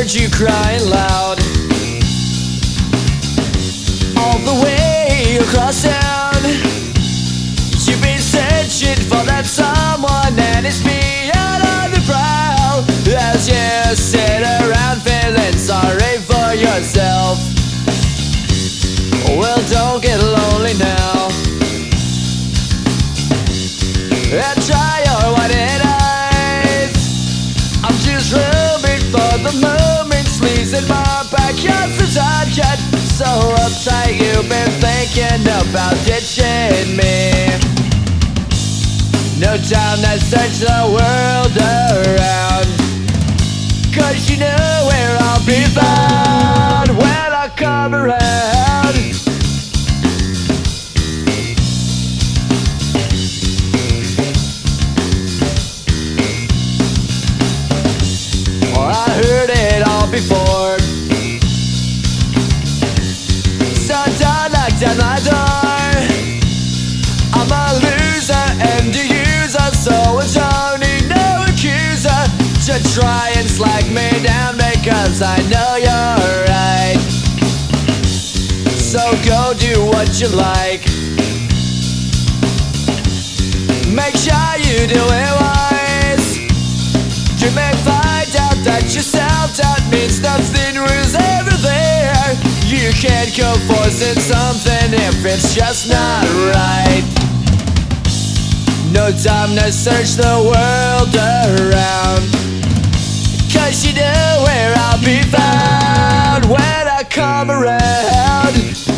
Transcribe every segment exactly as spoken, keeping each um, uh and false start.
heard you crying loud all the way across town. You've been searching for that someone, and it's beyond on the prowl as you sit around feeling sorry for yourself. Well, don't get lonely now, and try your white eyes. I'm just roaming for the moments, pleasing my backyard's the target. So uptight you've been thinking about ditching me. No time to search the world around, 'cause you know where I'll be found when I come around. I heard it all before, so don't knock down my door. I'm a loser and a user, so I don't need no accuser to try and slag me down, because I know you're right. So go do what you like, make sure you do it wise. You may find out that your self-doubt means nothing was ever there. You can't go forcing something if it's just not right. No time to search the world around, 'cause you know where I'll be found when I come around.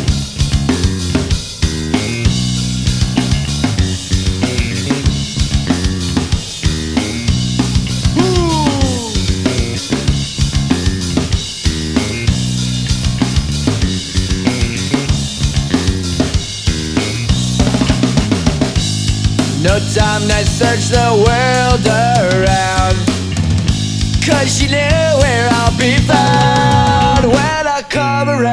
No time to search the world around, 'cause you know where I'll be found when I come around.